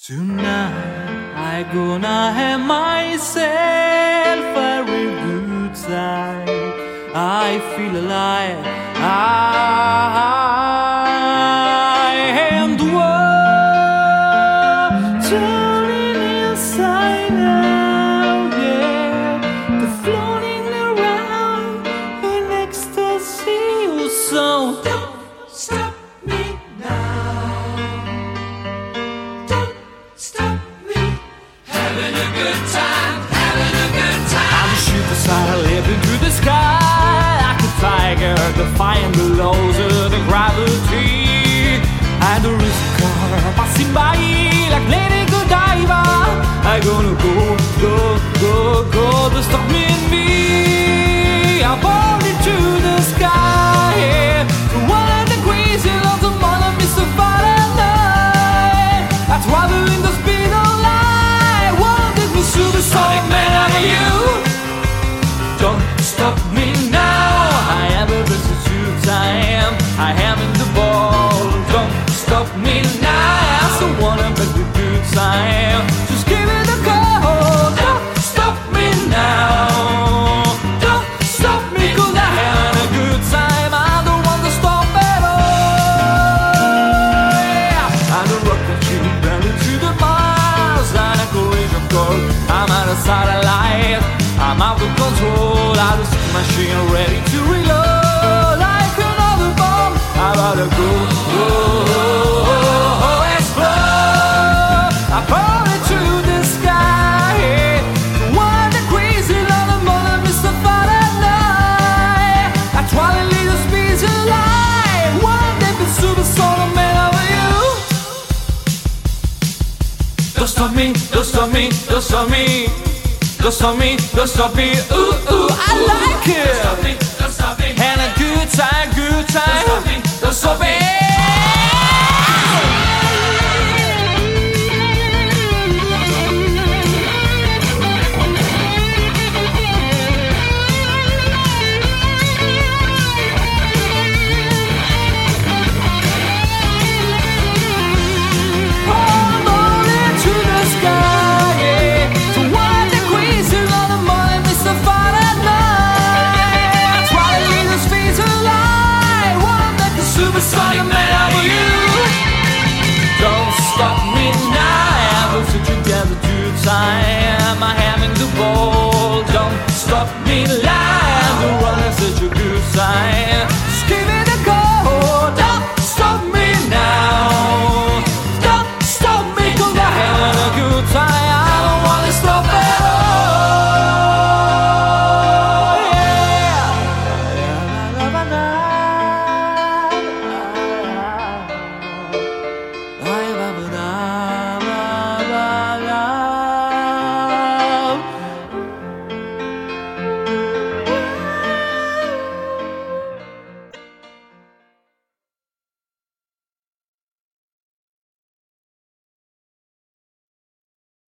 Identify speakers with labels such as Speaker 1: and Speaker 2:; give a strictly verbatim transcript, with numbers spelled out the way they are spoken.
Speaker 1: Tonight I gonna have myself a real good time. I feel alive. I am the world turning inside out. Yeah, the floating around in ecstasy. So don't stop me now. Stop me having a good time, having a good time. I'm a shooter side, living through the sky like a tiger, defying the laws of the gravity. And there is a car passing by like Lady Godiva. I'm gonna go, go, go, go. Don't stop me and me. I'm born into the sky. Yeah. The one of the crazy loves of mother, Mister Fahrenheit. That's why the windows supersonic man out of you. Don't stop me now. I am a prostitute. I am. I am in the ball. Don't stop me now. I also wanna make the good time. Just give it a go. Don't stop me now. Don't stop me, 'cause I had a good time. I don't want to stop at all. Yeah. I'm the rocket ship belly to the Mars and a collision course. I'm out of satellite, I'm out of control. Out of machine ready to reload like another bomb. I'm about to go, go, explode. I fall into the sky. One the crazy love of mother, Mister Fahrenheit. That's why the little speeds alive. One day the supersonic man over you. Don't stop me, don't stop me, don't stop me. Don't stop me, don't stop me, ooh, ooh, I like it. Don't stop me, don't stop me. And a good time, good time. Don't stop me, don't stop me. Time, I'm having the ball. Don't stop me.